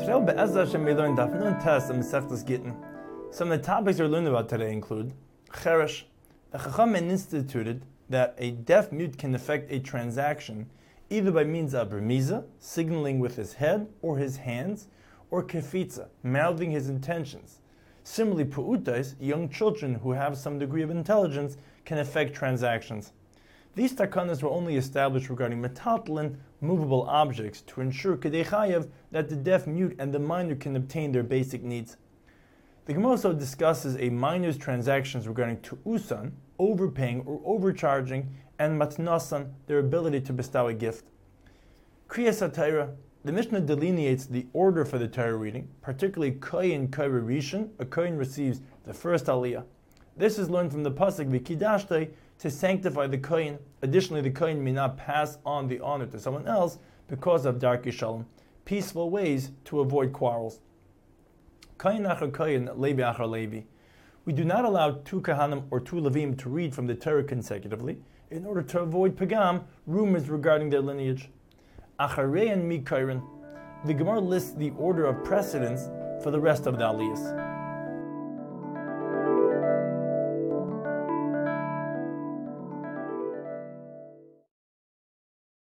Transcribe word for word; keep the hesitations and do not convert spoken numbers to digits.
Today, Be'ezras Hashem, we learn Daf Nun Tes and Masechtas Gittin. Some of the topics we're learning about today include Cheresh. The Chachamim instituted that a deaf mute can effect a transaction either by means of remiza, signaling with his head or his hands, or kefitza, mouthing his intentions. Similarly, pu'utais, young children who have some degree of intelligence, can effect transactions. These takanas were only established regarding metaltalin, movable objects, to ensure kedei chayav that the deaf mute and the minor can obtain their basic needs. The Gemara also discusses a minor's transactions regarding tu'usan, overpaying or overcharging, and matnasan, their ability to bestow a gift. Kriyas HaTorah, the Mishnah delineates the order for the Torah reading, particularly Kohen Koreh Rishon, a Kohen receives the first aliyah. This is learned from the pasuk V'kidashtei, to sanctify the Kohen. Additionally, the Kohen may not pass on the honor to someone else because of Darkei Shalom, peaceful ways to avoid quarrels. Kohen achar Kohen, Levi achar Levi. We do not allow two Kahanim or two Levim to read from the Torah consecutively in order to avoid pagam, rumors regarding their lineage. Acharei and Mikorin. The Gemara lists the order of precedence for the rest of the aliyahs.